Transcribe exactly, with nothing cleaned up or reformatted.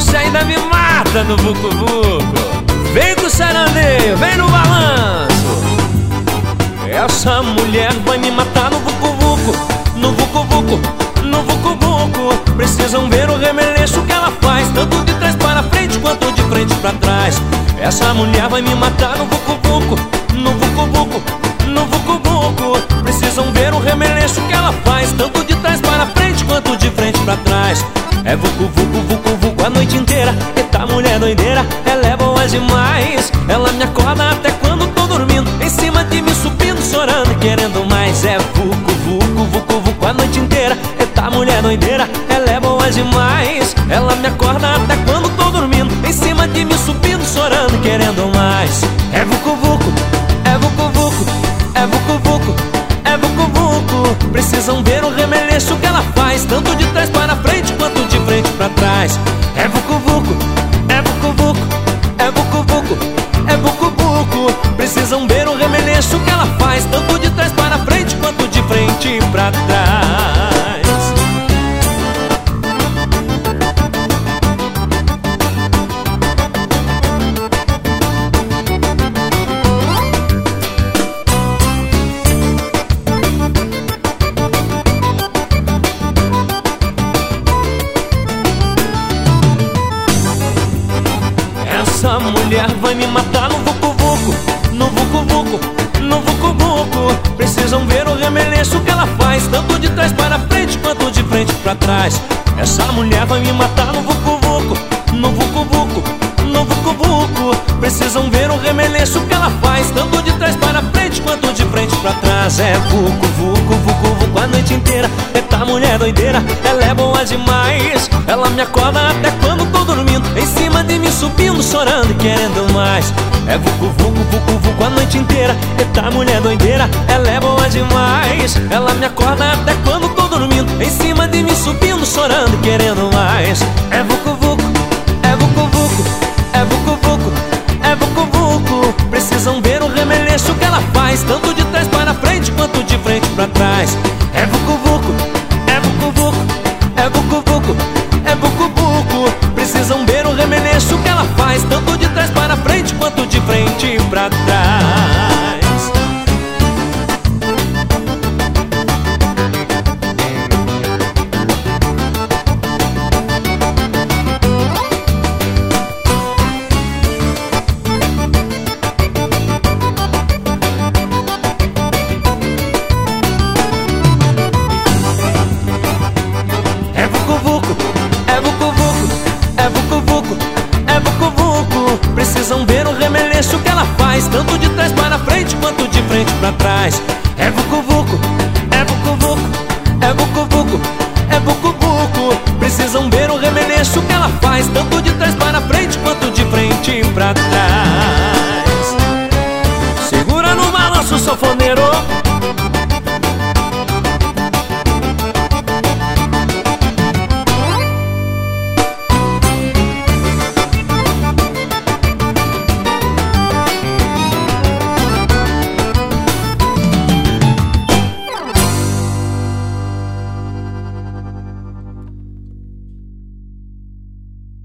você ainda me mata no vucu vucu. Vem com o sarandeio, vem no balanço. Essa mulher vai me matar no vucu vucu, no vucu vucu, no vucu vucu. Precisam ver o remeleixo que ela faz, tanto de trás para frente quanto de frente para trás. Essa mulher vai me matar no vucu vucu, no vucu vucu, no vucu vucu. Precisam ver o remeleixo que ela faz, tanto de trás para frente quanto de frente para trás. É vucu vucu, vucu vucu a noite inteira. Eita mulher doideira, ela é boa demais. Ela me acorda até quando tô dormindo, em cima de mim subindo, chorando e querendo mais. É vucu vucu, vucu vucu a noite inteira. Eita mulher doideira, ela é boa demais. Ela me acorda até quando tô dormindo, em cima de mim subindo, chorando e querendo mais. É vucu vucu, é vucu vucu, é vucu vucu, é vucu vucu. Precisam ver o remeleixo que ela faz, tanto de trás para frente quanto de frente para trás. É vucu vucu, é vucu vucu, é vucu vucu, é vucu vucu. Precisam ver o remeleixo que ela faz, tanto de trás para frente quanto de frente para trás. Essa mulher vai me matar no vucu vucu, no vucu vucu, no vucu vucu. Precisam ver o remeleixo que ela faz, tanto de trás para frente quanto de frente para trás. Essa mulher vai me matar no vucu vucu, no vucu vucu, no vucu vucu. Precisam ver o remeleixo que ela faz, tanto de trás para frente quanto de frente para trás. É vucu vucu, vucu vucu a noite inteira. Eita mulher doideira, ela é boa demais. Ela me acorda até quando tô dormindo, em cima de mim subindo, chorando e querendo mais. É vucu vucu, vucu vucu a noite inteira. Eita mulher doideira, ela é boa demais. Ela me acorda até quando tô dormindo, em cima de mim subindo, chorando e querendo mais. É vucu vucu, é vucu vucu, é vucu vucu, é vucu vucu. Precisam ver o remeleixo que ela faz, tanto de trás para frente quanto de frente para trás. É vucu vucu, é vucu vucu, é vucu vucu, é vucu vucu. Precisam ver o remeleixo que ela faz, tanto de trás para frente quanto de frente para trás. É vucu vucu, é vucu vucu, é vucu vucu, é vucu vucu. Precisam ver o remeleixo que ela faz, tanto de trás para frente quanto de frente para trás. É vucu vucu, é vucu vucu, é vucu vucu, é vucu vucu. Precisam ver o remeleixo que ela faz, tanto de trás para frente quanto de frente para trás. Segura no balanço, sanfoneiro.